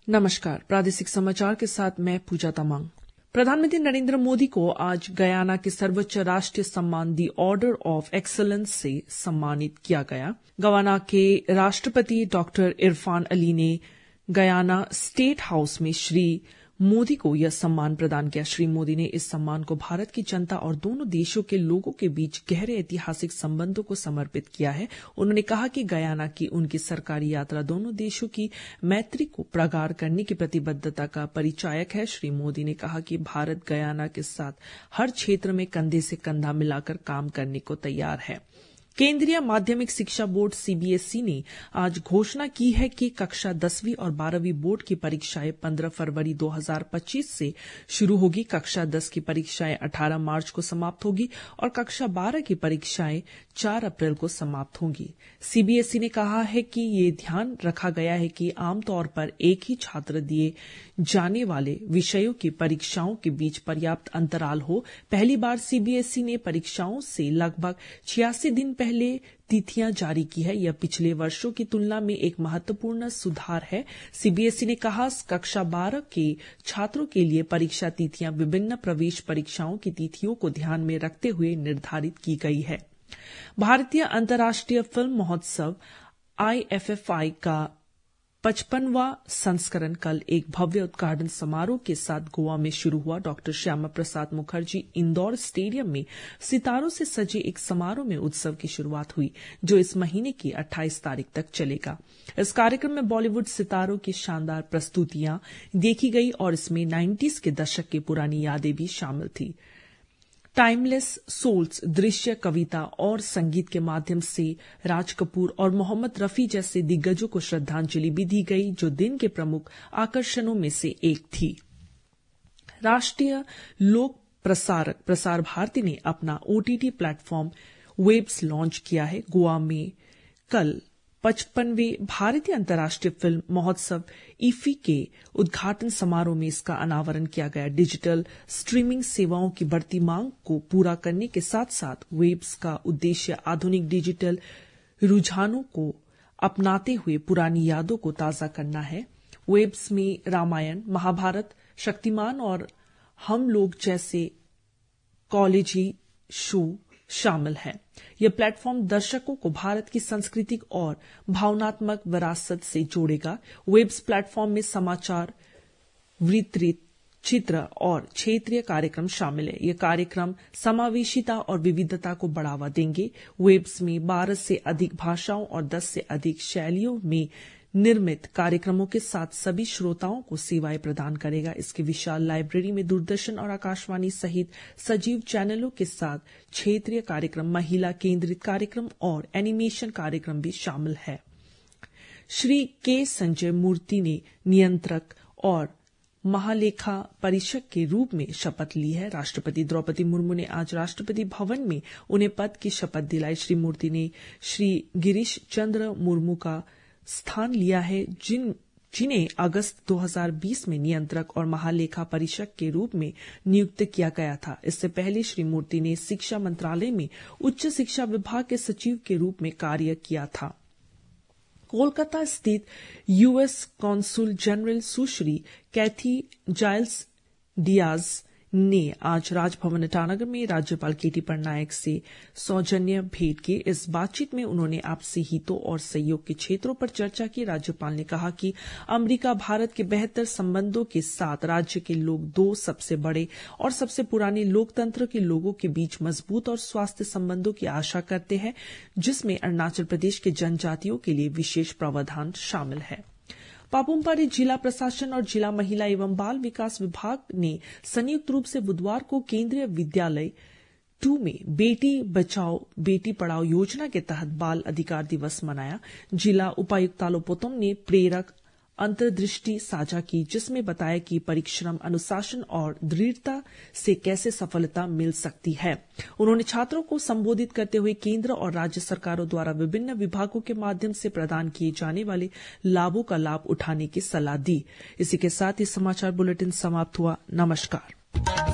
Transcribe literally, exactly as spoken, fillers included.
नमस्कार, प्रादेशिक समाचार के साथ मैं पूजा तमांग। प्रधानमंत्री नरेंद्र मोदी को आज गयाना के सर्वोच्च राष्ट्रीय सम्मान दी ऑर्डर ऑफ एक्सीलेंस से सम्मानित किया गया। गयाना के राष्ट्रपति डॉक्टर इरफान अली ने गयाना स्टेट हाउस में श्री मोदी को यह सम्मान प्रदान किया। श्री मोदी ने इस सम्मान को भारत की जनता और दोनों देशों के लोगों के बीच गहरे ऐतिहासिक संबंधों को समर्पित किया है। उन्होंने कहा कि गयाना की उनकी सरकारी यात्रा दोनों देशों की मैत्री को प्रगाढ़ करने की प्रतिबद्धता का परिचायक है। श्री मोदी ने कहा कि भारत गयाना के साथ हर क्षेत्र में कंधे से कंधा मिलाकर काम करने को तैयार है। केंद्रीय माध्यमिक शिक्षा बोर्ड सीबीएसई ने आज घोषणा की है कि कक्षा दसवीं और बारहवीं बोर्ड की परीक्षाएं पंद्रह फरवरी दो हज़ार पच्चीस से शुरू होगी। कक्षा दस की परीक्षाएं अठारह मार्च को समाप्त होगी और कक्षा बारह की परीक्षाएं चार अप्रैल को समाप्त होंगी। सीबीएसई ने कहा है कि ये ध्यान रखा गया है कि आमतौर पर एक ही छात्र दिए जाने वाले विषयों की परीक्षाओं के बीच पर्याप्त अंतराल हो। पहली बार सीबीएसई ने परीक्षाओं से लगभग छियासी दिन पहले तिथियां जारी की है। यह पिछले वर्षों की तुलना में एक महत्वपूर्ण सुधार है। सीबीएसई ने कहा कक्षा बारह के छात्रों के लिए परीक्षा तिथियां विभिन्न प्रवेश परीक्षाओं की तिथियों को ध्यान में रखते हुए निर्धारित की गई है। भारतीय अंतर्राष्ट्रीय फिल्म महोत्सव आईएफएफआई का पचपनवां संस्करण कल एक भव्य उद्घाटन समारोह के साथ गोवा में शुरू हुआ। डॉक्टर श्यामा प्रसाद मुखर्जी इंदौर स्टेडियम में सितारों से सजे एक समारोह में उत्सव की शुरुआत हुई, जो इस महीने की अट्ठाईस तारीख तक चलेगा। इस कार्यक्रम में बॉलीवुड सितारों की शानदार प्रस्तुतियां देखी गई और इसमें नाइन्टीज के दशक की पुरानी यादें भी शामिल थी। टाइमलेस सोल्स दृश्य, कविता और संगीत के माध्यम से राज कपूर और मोहम्मद रफी जैसे दिग्गजों को श्रद्धांजलि भी दी गई, जो दिन के प्रमुख आकर्षणों में से एक थी। राष्ट्रीय लोक प्रसारक प्रसार भारती ने अपना ओटीटी प्लेटफॉर्म वेब्स लॉन्च किया है। गोवा में कल पचपनवें भारतीय अंतर्राष्ट्रीय फिल्म महोत्सव ईफी के उद्घाटन समारोह में इसका अनावरण किया गया। डिजिटल स्ट्रीमिंग सेवाओं की बढ़ती मांग को पूरा करने के साथ साथ वेब्स का उद्देश्य आधुनिक डिजिटल रुझानों को अपनाते हुए पुरानी यादों को ताजा करना है। वेब्स में रामायण, महाभारत, शक्तिमान और हम लोग जैसे कॉलेजी शो शामिल है। यह प्लेटफॉर्म दर्शकों को भारत की सांस्कृतिक और भावनात्मक विरासत से जोड़ेगा। वेब्स प्लेटफॉर्म में समाचार, वृत्त, चित्र और क्षेत्रीय कार्यक्रम शामिल है। ये कार्यक्रम समावेशिता और विविधता को बढ़ावा देंगे। वेब्स में बारह से अधिक भाषाओं और दस से अधिक शैलियों में निर्मित कार्यक्रमों के साथ सभी श्रोताओं को सेवाएं प्रदान करेगा। इसकी विशाल लाइब्रेरी में दूरदर्शन और आकाशवाणी सहित सजीव चैनलों के साथ क्षेत्रीय कार्यक्रम, महिला केंद्रित कार्यक्रम और एनिमेशन कार्यक्रम भी शामिल है। श्री के संजय मूर्ति ने नियंत्रक और महालेखा परीक्षक के रूप में शपथ ली है। राष्ट्रपति द्रौपदी मुर्मू ने आज राष्ट्रपति भवन में उन्हें पद की शपथ दिलाई। श्री मूर्ति ने श्री गिरीश चंद्र मुर्मू का स्थान लिया है, जिन जिन्हें अगस्त दो हज़ार बीस में नियंत्रक और महालेखा परीक्षक के रूप में नियुक्त किया गया था। इससे पहले श्री मूर्ति ने शिक्षा मंत्रालय में उच्च शिक्षा विभाग के सचिव के रूप में कार्य किया था। कोलकाता स्थित यूएस कॉन्सुल जनरल सुश्री कैथी जाइल्स डियाज ने आज राजभवन ईटानगर में राज्यपाल केटी पटनायक से सौजन्य भेंट की। इस बातचीत में उन्होंने आपसी हितों और सहयोग के क्षेत्रों पर चर्चा की। राज्यपाल ने कहा कि अमेरिका भारत के बेहतर संबंधों के साथ राज्य के लोग दो सबसे बड़े और सबसे पुराने लोकतंत्र के लोगों के बीच मजबूत और स्वास्थ्य संबंधों की आशा करते हैं, जिसमें अरुणाचल प्रदेश के जनजातियों के लिए विशेष प्रावधान शामिल है। पापुम-पारे जिला प्रशासन और जिला महिला एवं बाल विकास विभाग ने संयुक्त रूप से बुधवार को केंद्रीय विद्यालय टू में बेटी बचाओ बेटी पढ़ाओ योजना के तहत बाल अधिकार दिवस मनाया। जिला उपायुक्त तालो पोतम ने प्रेरक अंतर्दृष्टि साझा की, जिसमें बताया कि परिश्रम, अनुशासन और दृढ़ता से कैसे सफलता मिल सकती है। उन्होंने छात्रों को संबोधित करते हुए केंद्र और राज्य सरकारों द्वारा विभिन्न विभागों के माध्यम से प्रदान किए जाने वाले लाभों का लाभ उठाने की सलाह दी। इसी के साथ ही समाचार बुलेटिन समाप्त हुआ। नमस्कार।